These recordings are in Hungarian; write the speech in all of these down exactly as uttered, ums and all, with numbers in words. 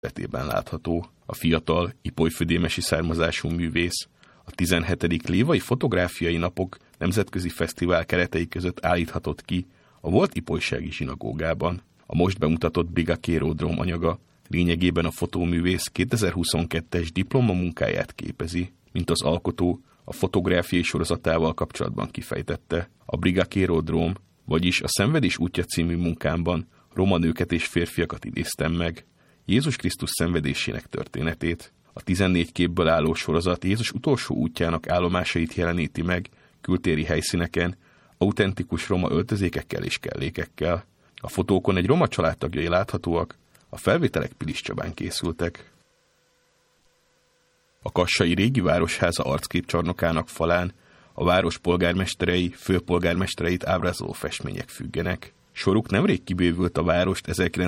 életében látható. A fiatal, ipolyfödémesi származású művész a tizenhetedik lévai fotográfiai napok nemzetközi fesztivál keretei között állíthatott ki a volt ipolysági zsinagógában. A most bemutatott Brigakérodróm anyaga lényegében a fotóművész kétezer-huszonkettes diplomamunkáját képezi, mint az alkotó a fotográfiai sorozatával kapcsolatban kifejtette. A Brigakérodróm, vagyis a Szenvedés útja című munkámban roma nőket és férfiakat idéztem meg, Jézus Krisztus szenvedésének történetét. A tizennégy képből álló sorozat Jézus utolsó útjának állomásait jeleníti meg kültéri helyszíneken, autentikus roma öltözékekkel és kellékekkel. A fotókon egy roma családtagjai láthatóak, a felvételek Pilis Csabán készültek. A kassai régi városháza arcképcsarnokának falán a város polgármesterei, főpolgármestereit ábrázoló festmények függenek. Soruk nemrég kibővült a várost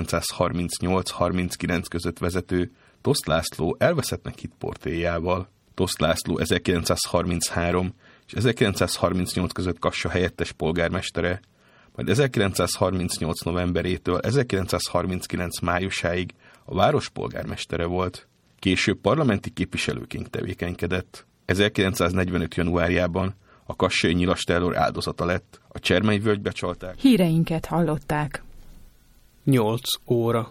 ezerkilencszázharmincnyolc-harminckilenc között vezető Toszt László elveszettnek hitt portréjával. Toszt László ezerkilencszázharminchárom és ezerkilencszázharmincnyolc között Kassa helyettes polgármestere, majd ezerkilencszázharmincnyolc novemberétől ezerkilencszázharminckilenc májusáig a város polgármestere volt. Később parlamenti képviselőként tevékenykedett. ezerkilencszáznegyvenöt januárjában a kassai nyilasterror áldozata lett, a Csermely-völgybe csalták. Híreinket hallották. nyolc óra.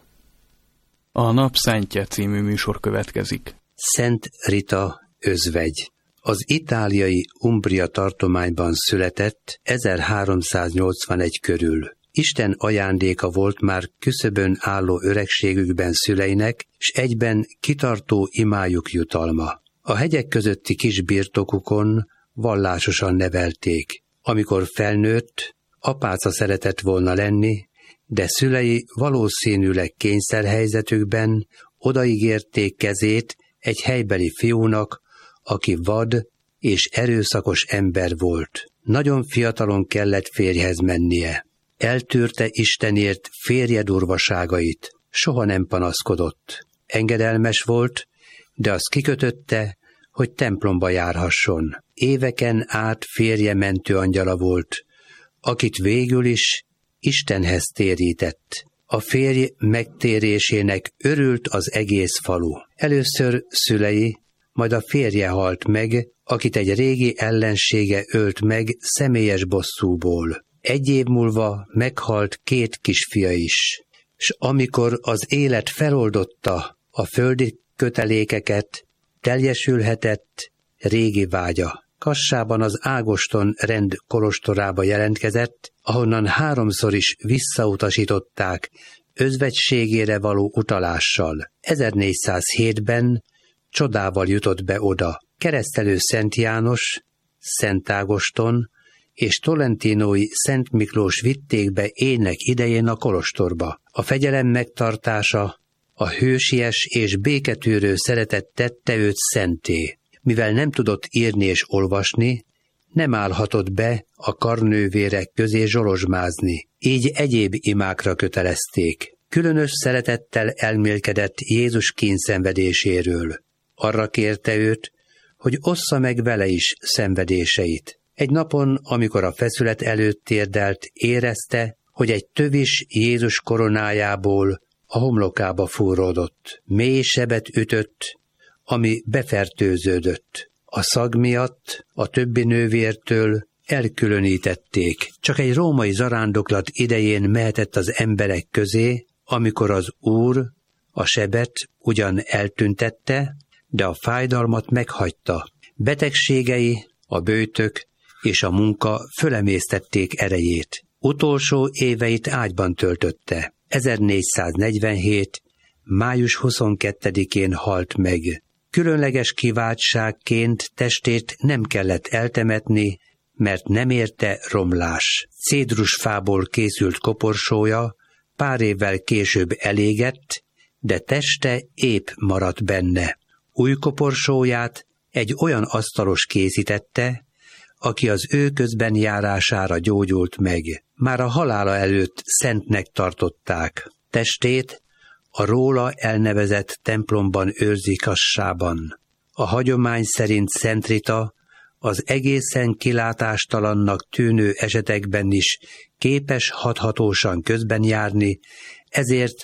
A Nap Szentje című műsor következik. Szent Rita özvegy. Az itáliai Umbria tartományban született ezerháromszáznyolcvanegy körül. Isten ajándéka volt már küszöbön álló öregségükben szüleinek, s egyben kitartó imájuk jutalma. A hegyek közötti kis birtokukon vallásosan nevelték. Amikor felnőtt, apáca szeretett volna lenni, de szülei valószínűleg kényszerhelyzetükben odaígérték kezét egy helybeli fiúnak, aki vad és erőszakos ember volt. Nagyon fiatalon kellett férjhez mennie. Eltűrte Istenért férje durvaságait, soha nem panaszkodott. Engedelmes volt, de azt kikötötte, hogy templomba járhasson. Éveken át férje mentőangyala volt, akit végül is Istenhez térített. A férj megtérésének örült az egész falu. Először szülei, majd a férje halt meg, akit egy régi ellensége ölt meg személyes bosszúból. Egy év múlva meghalt két kisfia is, s amikor az élet feloldotta a földi kötelékeket, teljesülhetett régi vágya. Kassában az Ágoston rend kolostorába jelentkezett, ahonnan háromszor is visszautasították özvegységére való utalással. ezernégyszázhétben csodával jutott be oda. Keresztelő Szent János, Szent Ágoston és Tolentinói Szent Miklós vitték be ének idején a kolostorba. A fegyelem megtartása, a hősies és béketűrő szeretet tette őt szenté. Mivel nem tudott írni és olvasni, nem állhatott be a karnővérek közé zsolozsmázni, így egyéb imákra kötelezték. Különös szeretettel elmélkedett Jézus kínszenvedéséről. Arra kérte őt, hogy ossza meg vele is szenvedéseit. Egy napon, amikor a feszület előtt térdelt, érezte, hogy egy tövis Jézus koronájából a homlokába fúródott. Mély sebet ütött, ami befertőződött. A szag miatt a többi nővértől elkülönítették. Csak egy római zarándoklat idején mehetett az emberek közé, amikor az Úr a sebet ugyan eltüntette, de a fájdalmat meghagyta. Betegségei, a böjtök és a munka fölemésztették erejét. Utolsó éveit ágyban töltötte. ezernégyszáznegyvenhét. május huszonkettedikén halt meg. Különleges kiváltságként testét nem kellett eltemetni, mert nem érte romlás. Cédrusfából készült koporsója pár évvel később elégett, de teste épp maradt benne. Új koporsóját egy olyan asztalos készítette, aki az ő közben járására gyógyult meg. Már a halála előtt szentnek tartották. Testét a róla elnevezett templomban őrzi Kassában. A hagyomány szerint Szent Rita az egészen kilátástalannak tűnő esetekben is képes hathatósan közben járni, ezért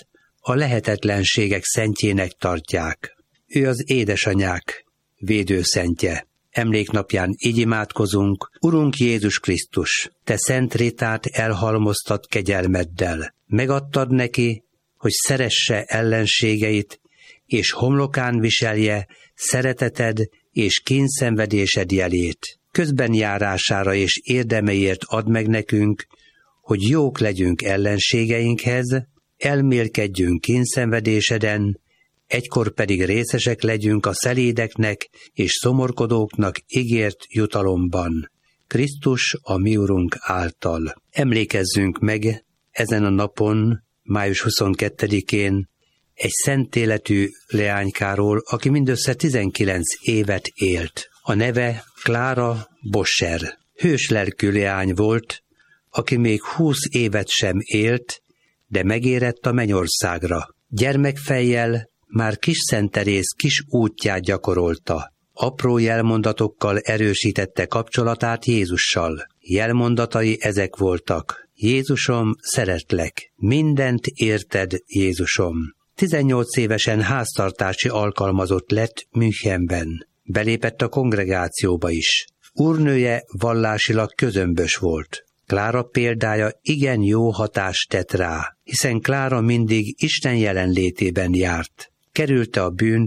a lehetetlenségek szentjének tartják. Ő az édesanyák védőszentje. Emléknapján így imádkozunk: Urunk Jézus Krisztus, te szent Ritát elhalmoztad kegyelmeddel. Megadtad neki, hogy szeresse ellenségeit, és homlokán viselje szereteted és kényszenvedésed jelét. Közben járására és érdemeiért add meg nekünk, hogy jók legyünk ellenségeinkhez, elmélkedjünk kényszenvedéseden, egykor pedig részesek legyünk a szelédeknek és szomorkodóknak ígért jutalomban, Krisztus a mi Urunk által. Emlékezzünk meg ezen a napon, május huszonkettedikén, egy szent életű leánykáról, aki mindössze tizenkilenc évet élt. A neve Klára Boscher. Hős lelkű leány volt, aki még húsz évet sem élt, de megérett a mennyországra. Gyermekfejjel már Kis Szent Teréz kis útját gyakorolta. Apró jelmondatokkal erősítette kapcsolatát Jézussal. Jelmondatai ezek voltak: Jézusom, szeretlek, mindent érted, Jézusom. tizennyolc évesen háztartási alkalmazott lett Münchenben. Belépett a kongregációba is. Úrnője vallásilag közömbös volt. Klára példája igen jó hatást tett rá, hiszen Klára mindig Isten jelenlétében járt. Kerülte a bűnt,